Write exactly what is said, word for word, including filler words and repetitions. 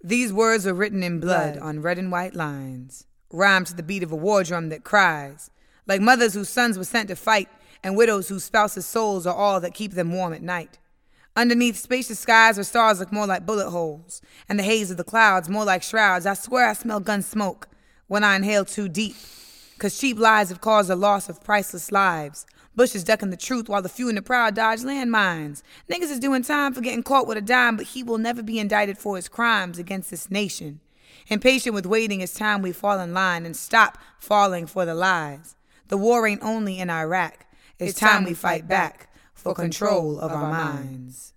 These words were written in blood Blood. on red and white lines, rhymed to the beat of a war drum that cries, like mothers whose sons were sent to fight and widows whose spouses' souls are all that keep them warm at night. Underneath spacious skies where stars look more like bullet holes, and the haze of the clouds more like shrouds, I swear I smell gun smoke when I inhale too deep. Cause cheap lies have caused the loss of priceless lives. Bushes ducking the truth while the few and the proud dodge landmines. Niggas is doing time for getting caught with a dime, but he will never be indicted for his crimes against this nation. Impatient with waiting, it's time we fall in line and stop falling for the lies. The war ain't only in Iraq. It's time we fight back for control of our minds.